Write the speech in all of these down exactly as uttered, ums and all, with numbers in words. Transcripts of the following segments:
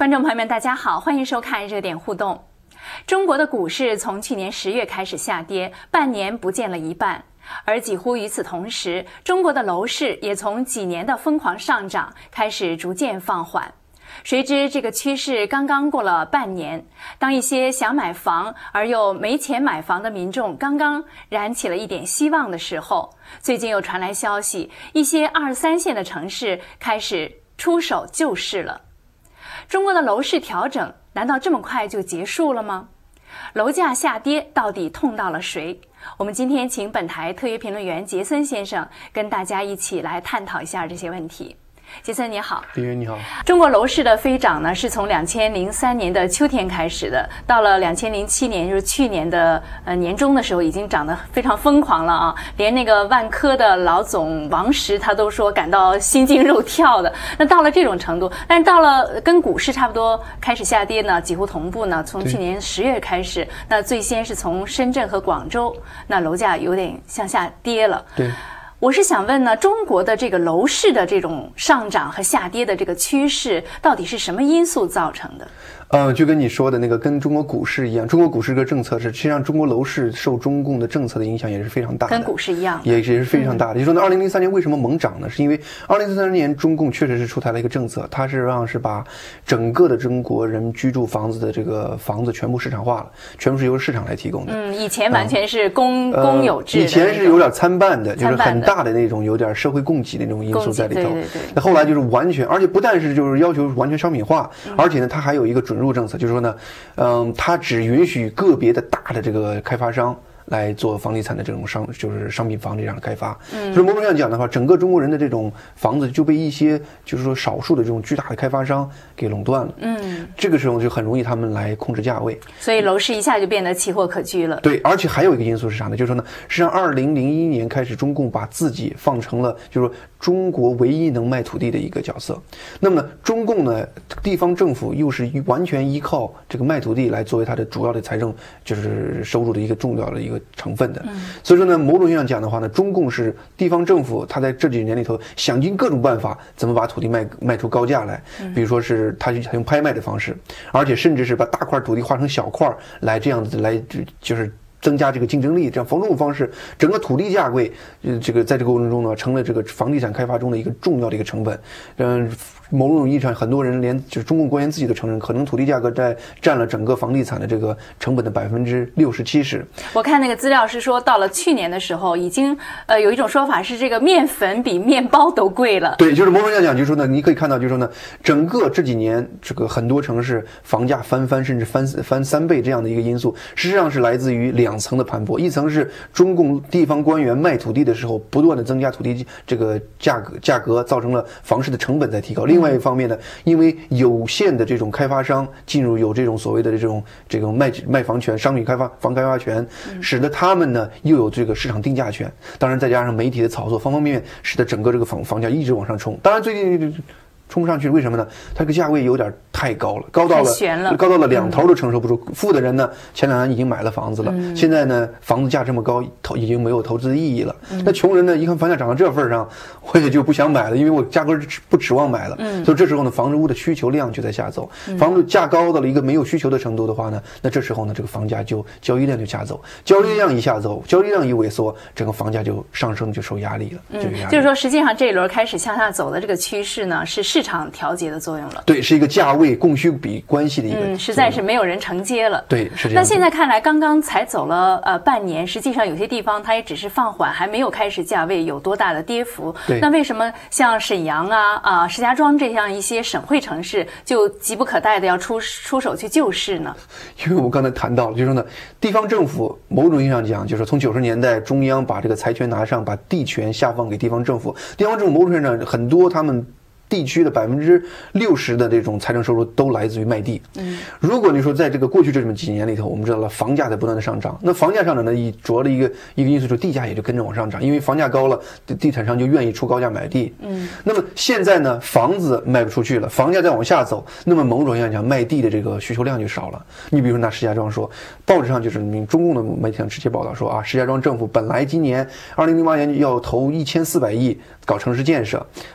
观众朋友们，大家好，欢迎收看热点互动。中国的股市从去年十月开始下跌，半年不见了一半。而几乎与此同时，中国的楼市也从几年的疯狂上涨开始逐渐放缓。谁知这个趋势刚刚过了半年，当一些想买房而又没钱买房的民众刚刚燃起了一点希望的时候，最近又传来消息，一些二三线的城市开始出手救市了。中国的楼市调整难道这么快就结束了吗？楼价下跌到底痛到了谁？我们今天请本台特约评论员杰森先生跟大家一起来探讨一下这些问题。杰森你好。 李云你好。 中国楼市的飞涨呢，是从两千零三年的秋天开始的，到了两千零七年，就是去年的呃年中的时候，已经涨得非常疯狂了啊！连那个万科的老总王石他都说感到心惊肉跳的。那到了这种程度，但是到了跟股市差不多开始下跌呢，几乎同步呢，从去年十月开始，那最先是从深圳和广州，那楼价有点向下跌了。 对。 我是想问呢，中国的这个楼市的这种上涨和下跌的这个趋势，到底是什么因素造成的？ 呃，就跟你说的那个，跟中国股市一样，中国股市这个政策是，实际上中国楼市受中共的政策的影响也是非常大的， 跟股市一样， 也是非常大的。嗯、就说呢，二零零三年为什么猛涨呢？是因为二零零三年中共确实是出台了一个政策，它是让是把整个的中国人居住房子的这个房子全部市场化了，全部是由市场来提供的。 嗯，以前完全是公、嗯、公有制的、呃， 以前是有点参半的，就是很大的那种有点社会供给的那种因素在里头。 对对对。 那后来就是完全，而且不但是就是要求完全商品化，嗯、而且呢，它还有一个准入政策，就是说呢。嗯，它只允许个别的大的这个开发商来做房地产的这种商，就是商品房这样的开发。嗯，所以某种上讲的话，整个中国人的这种房子就被一些就是说少数的这种巨大的开发商给垄断了。嗯，这个时候就很容易他们来控制价位， 所以楼市一下就变得奇货可居了。 对，而且还有一个因素是啥呢？就是说呢，实际上二零零一年开始，中共把自己放成了就是说中国唯一能卖土地的一个角色。那么呢，中共呢，地方政府又是完全依靠这个卖土地来作为它的主要的财政就是收入的一个重要的一个成分的。嗯、所以说呢，某种意义上讲的话呢，中共是地方政府，它在这几年里头想尽各种办法，怎么把土地卖卖出高价来。嗯、比如说是它用拍卖的方式，而且甚至是把大块土地划成小块来这样子来就是增加这个竞争力，这样房这种方式，整个土地价贵，呃，这个在这个过程中呢，成了这个房地产开发中的一个重要的一个成本。嗯，某种意义上，很多人连就是中共官员自己都承认，可能土地价格在占了整个房地产的这个成本的百分之六十七十。 我看那个资料是说，到了去年的时候，已经呃有一种说法是，这个面粉比面包都贵了。 对，就是某种意义上讲，就是说呢，你可以看到，就是说呢，整个这几年这个很多城市房价翻番甚至翻翻三倍这样的一个因素，实际上是来自于两层的盘剥，一层是中共地方官员卖土地的时候不断的增加土地这个价格价格，造成了房市的成本在提高。另外一方面呢，因为有限的这种开发商进入有这种所谓的这种这种卖卖房权、商品开发、房开发权，使得他们呢又有这个市场定价权。当然再加上媒体的炒作，方方面面使得整个这个房房价一直往上冲。当然最近冲不上去，为什么呢？它这个价位有点太高了，高到了高到了两头都承受不住。嗯、富的人呢，前两年已经买了房子了，嗯、现在呢，房子价这么高，投已经没有投资的意义了。嗯、那穷人呢，一看房价涨到这份上，我也就不想买了，因为我压根不指望买了。嗯、所以这时候呢，房子屋的需求量就在下走，嗯、房子价高到了一个没有需求的程度的话呢，那这时候呢，这个房价就交易量就下走，交易量一下走，交易量一萎缩，整个房价就上升就受压力了。 嗯、 就, 压力就是说，实际上这一轮开始向下走的这个趋势呢，是市场调节的作用了。 对，是一个价位供需比关系的一个， 嗯，实在是没有人承接了。 对，是这样。 那现在看来，刚刚才走了呃半年，实际上有些地方它也只是放缓，还没有开始价位有多大的跌幅。 对。 那为什么像沈阳啊啊、呃、石家庄这样一些省会城市就急不可待的要出出手去救市呢？ 因为我们刚才谈到了，就是说呢，地方政府某种意义上讲，就是从九十年代中央把这个财权拿上，把地权下放给地方政府，地方政府某种意义上很多他们地区的百分之六十的这种财政收入都来自于卖地。嗯，如果你说在这个过去这么几年里头，我们知道了房价在不断的上涨，那房价上涨呢，以主要的一个一个因素就是地价也就跟着往上涨，因为房价高了，地产商就愿意出高价买地。嗯，那么现在呢，房子卖不出去了，房价再往下走，那么某种意义上讲，卖地的这个需求量就少了。你比如说拿石家庄说，报纸上就是中共的媒体上直接报道说啊，石家庄政府本来今年二零零八年要投一千四百亿搞城市建设，呃。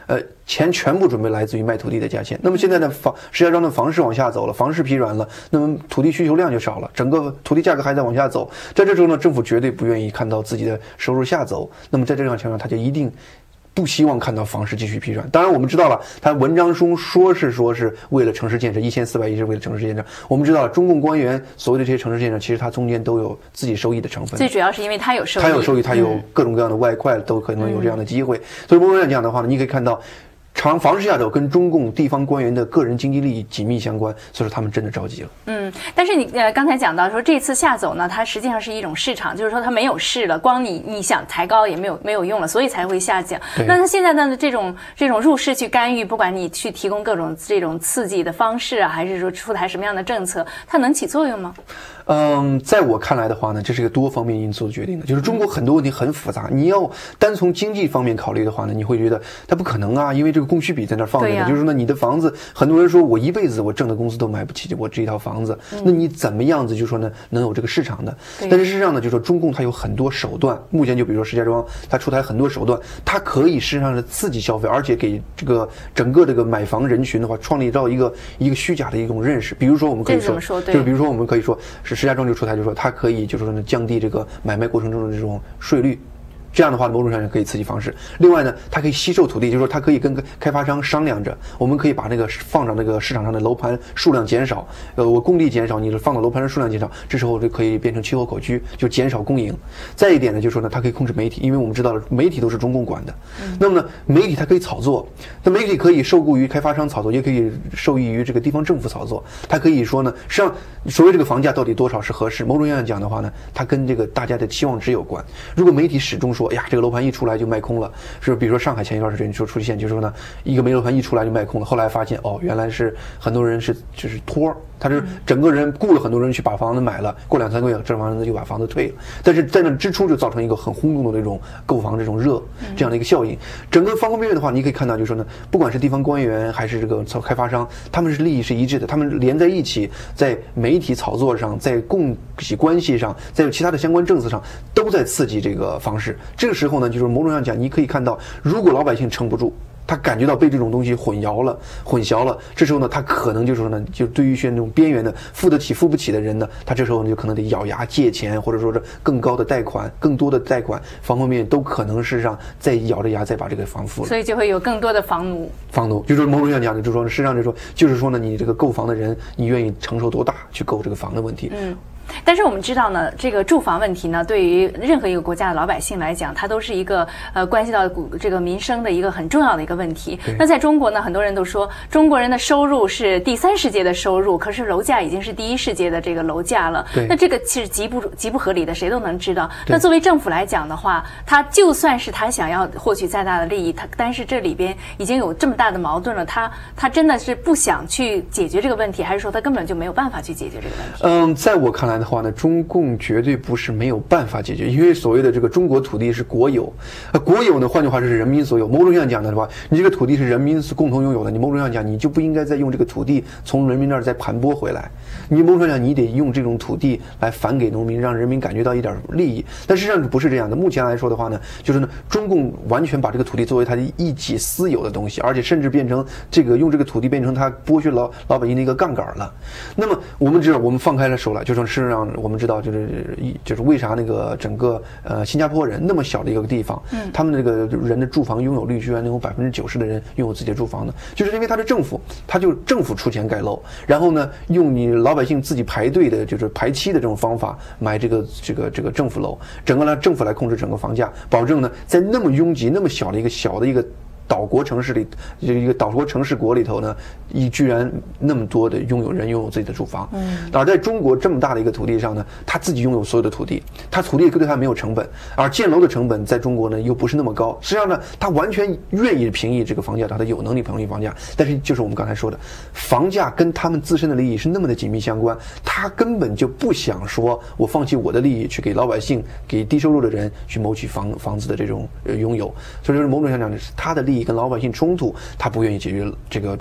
钱全部准备来自于卖土地的价钱。那么现在呢，房石家庄的房市往下走了，房市疲软了，那么土地需求量就少了，整个土地价格还在往下走。在这时候呢，政府绝对不愿意看到自己的收入下走。那么在这样情况下，他就一定不希望看到房市继续疲软。当然，我们知道了，他文章中说是说是为了城市建设，一千四百亿是为了城市建设。我们知道，中共官员所谓的这些城市建设，其实它中间都有自己收益的成分。 最主要是因为它有收益， 它有收益，它有各种各样的外快，都可能有这样的机会。所以，某种来讲的话呢，你可以看到。长房市下走跟中共地方官员的个人经济利益紧密相关，所以说他们真的着急了。 嗯，但是你呃刚才讲到说这次下走呢，它实际上是一种市场，就是说它没有市了，光你你想抬高也没有没有用了，所以才会下降。那它现在呢这种这种入市去干预，不管你去提供各种这种刺激的方式啊，还是说出台什么样的政策，它能起作用吗？ 嗯，在我看来的话呢，这是一个多方面因素决定的。就是中国很多问题很复杂，你要单从经济方面考虑的话呢，你会觉得它不可能啊，因为这个供需比在那放着呢。就是说呢，你的房子，很多人说我一辈子我挣的工资都买不起我这一套房子，嗯、那你怎么样子就说呢能有这个市场的？但是事实上呢，就是说中共它有很多手段，目前就比如说石家庄，它出台很多手段，它可以实际上是刺激消费，而且给这个整个这个买房人群的话，创立到一个一个虚假的一种认识。比如说我们可以说， 说就是比如说我们可以说是石家庄就出台，就是说它可以就是说呢降低这个买卖过程中的这种税率。这样的话，某种上可以刺激房市。另外呢，它可以吸售土地，就是说它可以跟开发商商量着，我们可以把那个放到那个市场上的楼盘数量减少，呃，我供地减少，你放到楼盘的数量减少，这时候就可以变成气候口区，就减少供应。再一点呢，就是说呢，它可以控制媒体，因为我们知道了媒体都是中共管的。嗯、那么呢，媒体它可以炒作，那媒体可以受雇于开发商炒作，也可以受益于这个地方政府炒作。它可以说呢，实际上所谓这个房价到底多少是合适，某种意义上讲的话呢，它跟这个大家的期望值有关。如果媒体始终说，哎呀，这个楼盘一出来就卖空了，是比如说上海前一段时间就出现，就是说呢，一个煤楼盘一出来就卖空了，后来发现哦，原来是很多人是就是托，他是整个人雇了很多人去把房子买了，过两三个月这房子又把房子退了，但是在那之初就造成一个很轰动的这种购房这种热这样的一个效应。整个方方面面的话，你可以看到，就是说呢，不管是地方官员还是这个开发商，他们是利益是一致的，他们连在一起，在媒体炒作上，在供给关系上，在其他的相关政策上，都在刺激这个房市。这个时候呢，就是某种上讲，你可以看到，如果老百姓撑不住，他感觉到被这种东西混淆了、混淆了，这时候呢，他可能就是说呢，就对于一些那种边缘的、付得起、付不起的人呢，他这时候呢就可能得咬牙借钱，或者说是更高的贷款、更多的贷款，方方面面都可能是让再咬着牙再把这个房付了。 所以就会有更多的房奴。 房奴就是某种上讲的，就是说，实际上就是说，就是说呢，你这个购房的人，你愿意承受多大去购这个房的问题。 嗯。但是我们知道呢，这个住房问题呢，对于任何一个国家的老百姓来讲，它都是一个呃关系到这个民生的一个很重要的一个问题。那在中国呢，很多人都说中国人的收入是第三世界的收入，可是楼价已经是第一世界的这个楼价了。那这个其实极不极不合理的，谁都能知道。那作为政府来讲的话，他就算是他想要获取再大的利益，他但是这里边已经有这么大的矛盾了，他他真的是不想去解决这个问题，还是说他根本就没有办法去解决这个问题？ 嗯，在我看来的话呢，中共绝对不是没有办法解决，因为所谓的这个中国土地是国有，呃，国有呢，换句话说是人民所有。某种上讲的话，你这个土地是人民是共同拥有的，你某种上讲你就不应该再用这个土地从人民那儿再盘剥回来，你某种上讲你得用这种土地来返给农民，让人民感觉到一点利益。但实际上不是这样的。目前来说的话呢，就是呢，中共完全把这个土地作为他的一己私有的东西，而且甚至变成这个用这个土地变成他剥削老老百姓的一个杠杆了。那么我们知道，我们放开了手了，就说事实上我们知道，就是就是为啥那个整个呃新加坡人那么小的一个地方，嗯，他们那个人的住房拥有率居然能有百分之九十的人拥有自己的住房呢？就是因为他的政府，他就政府出钱盖楼，然后呢，用你老百姓自己排队的，就是排期的这种方法买这个这个这个政府楼，整个呢政府来控制整个房价，保证呢在那么拥挤、那么小的一个小的一个岛国城市里，这一个岛国城市国里头呢，一居然那么多的拥有人拥有自己的住房。嗯，而在中国这么大的一个土地上呢，他自己拥有所有的土地，他土地对他没有成本，而建楼的成本在中国呢又不是那么高。实际上呢，他完全愿意平抑这个房价，他的有能力平抑房价。但是就是我们刚才说的，房价跟他们自身的利益是那么的紧密相关，他根本就不想说我放弃我的利益去给老百姓、给低收入的人去谋取房房子的这种呃拥有。所以就是某种上讲，他的利益跟老百姓冲突，他不愿意解决这个整个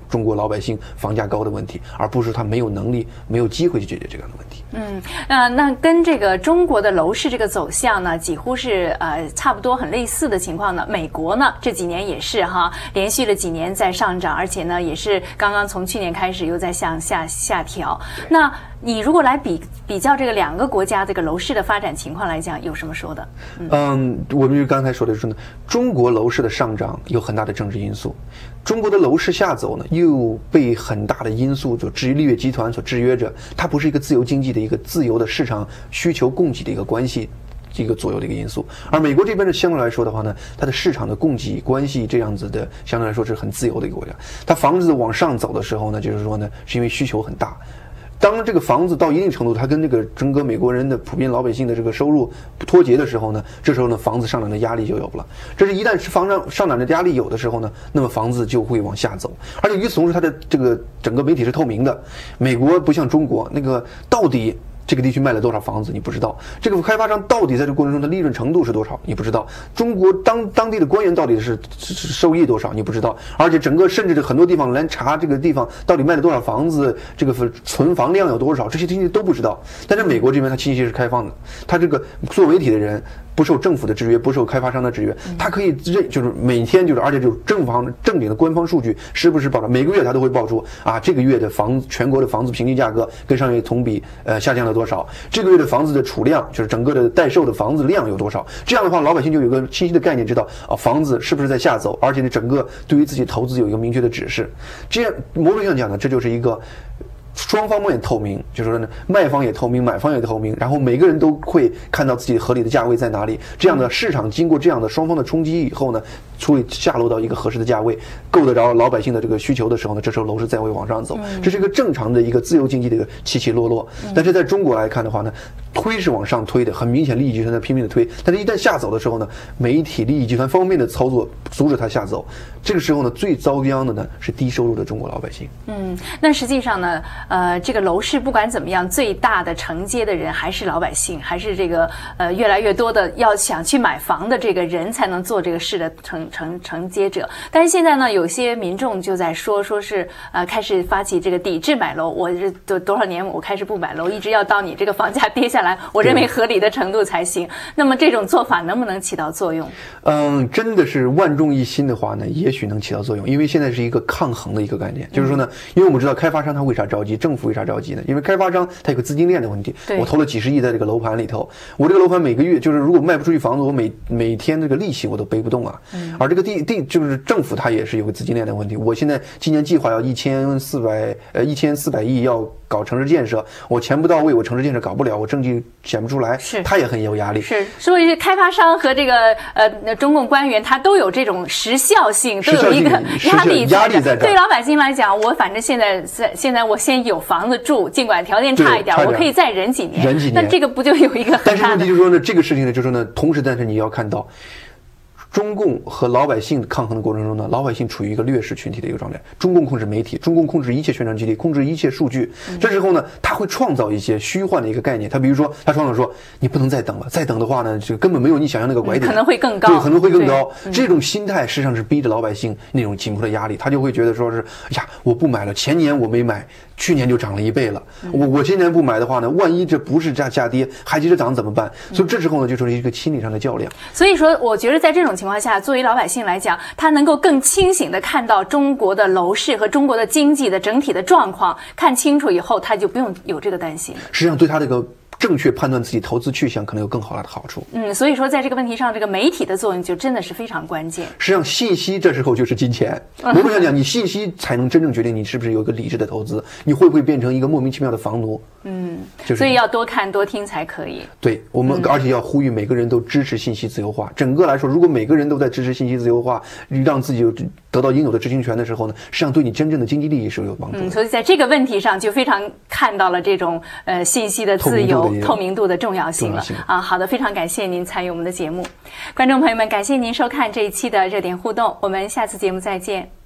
中国老百姓房价高的问题，而不是他没有能力、没有机会去解决这样的问题。 嗯，呃，那跟这个中国的楼市这个走向呢，几乎是呃差不多很类似的情况呢。美国呢这几年也是哈，连续了几年在上涨，而且呢也是刚刚从去年开始又在向下下调。那你如果来比比较这个两个国家这个楼市的发展情况来讲，有什么说的？ 嗯，嗯我们就刚才说的就是呢，中国楼市的上涨有很大的政治因素，中国的楼市下走呢，又被很大的因素就制约，丽悦集团所制约着，它不是一个自由经济的一个自由的市场需求供给的一个关系。一个左右的一个因素，而美国这边呢，相对来说的话呢，它的市场的供给关系这样子的，相对来说是很自由的一个国家。它房子往上走的时候呢，就是说呢，是因为需求很大。当这个房子到一定程度，它跟这个整个美国人的普遍老百姓的这个收入脱节的时候呢，这时候呢，房子上涨的压力就有了。这是一旦是房上上涨的压力有的时候呢，那么房子就会往下走。而且与此同时，它的这个整个媒体是透明的。美国不像中国，那个到底这个地区卖了多少房子你不知道，这个开发商到底在这个过程中的利润程度是多少你不知道，中国当当地的官员到底是是收益多少你不知道，而且整个甚至很多地方来查这个地方到底卖了多少房子，这个存房量有多少，这些信息都不知道。但是美国这边它信息是开放的，它这个做媒体的人不受政府的制约，不受开发商的制约，他可以认就是每天就是，而且就是正方正经的官方数据时不时报道，每个月他都会报出啊，这个月的房全国的房子平均价格跟上月同比呃下降了多少，这个月的房子的储量就是整个的待售的房子量有多少，这样的话老百姓就有个清晰的概念，知道啊房子是不是在下走，而且呢整个对于自己投资有一个明确的指示。这样某种上讲呢，这就是一个。双方面也透明，就是说呢，卖方也透明，买方也透明，然后每个人都会看到自己合理的价位在哪里。这样的市场经过这样的双方的冲击以后呢，会下落到一个合适的价位，够得着老百姓的这个需求的时候呢，这时候楼市再会往上走。这是一个正常的一个自由经济的一个起起落落。但是在中国来看的话呢，推是往上推的，很明显利益集团在拼命的推，但是一旦下走的时候呢，媒体利益集团方面的操作阻止它下走。这个时候呢，最遭殃的呢是低收入的中国老百姓。 嗯，那实际上呢，呃，这个楼市不管怎么样，最大的承接的人还是老百姓，还是这个呃越来越多的要想去买房的这个人才能做这个事的承承承接者。但是现在呢，有些民众就在说，说是呃开始发起这个抵制买楼，我是多多少年我开始不买楼，一直要到你这个房价跌下来，我认为合理的程度才行。那么这种做法能不能起到作用？ 嗯，真的是万众一心的话呢，也许能起到作用，因为现在是一个抗衡的一个概念，就是说呢，因为我们知道开发商他为啥着急，政府为啥着急呢？因为开发商他有个资金链的问题，我投了几十亿在这个楼盘里头，我这个楼盘每个月就是如果卖不出去房子，我每每天这个利息我都背不动啊。嗯、而这个地地就是政府它也是有个资金链的问题，我现在今年计划要一千四百呃一千四百亿要搞城市建设，我钱不到位，我城市建设搞不了，我政绩显不出来，是他也很有压力。 是，所以开发商和这个呃中共官员他都有这种时效性，都有一个压力压力在这。 对老百姓来讲，我反正现在在现在我先有房子住，尽管条件差一点，我可以再忍几年。 忍几年， 那这个不就有一个很大的？ 但是问题就是说呢，这个事情呢，就是说呢，同时但是你要看到。中共和老百姓抗衡的过程中呢，老百姓处于一个劣势群体的一个状态。中共控制媒体，中共控制一切宣传基地，控制一切数据。这时候呢，他会创造一些虚幻的一个概念。他比如说，他创造说，你不能再等了，再等的话呢，这个根本没有你想象那个拐点， 可能会更高， 对，可能会更高。这种心态实际上是逼着老百姓那种紧迫的压力，他就会觉得说是，哎呀，我不买了，前年我没买，去年就涨了一倍了。我我今年不买的话呢，万一这不是价下跌，还接着涨怎么办？所以这时候呢，就是一个心理上的较量。 所以说，我觉得在这种情况下，作为老百姓来讲，他能够更清醒地看到中国的楼市和中国的经济的整体的状况，看清楚以后，他就不用有这个担心。 实际上，对他这个正确判断自己投资去向可能有更好的好处。 嗯，所以说在这个问题上，这个媒体的作用就真的是非常关键。 实际上，信息这时候就是金钱。某种上讲，你信息才能真正决定你是不是有一个理智的投资，你会不会变成一个莫名其妙的房奴。 嗯，就是、所以要多看多听才可以。 对我们，而且要呼吁每个人都支持信息自由化。整个来说，如果每个人都在支持信息自由化，让自己有得到应有的知情权的时候呢，实际上对你真正的经济利益是有帮助的。 嗯，所以在这个问题上就非常看到了这种呃信息的自由、透明度的重要性了啊。好的，非常感谢您参与我们的节目，观众朋友们，感谢您收看这一期的热点互动，我们下次节目再见。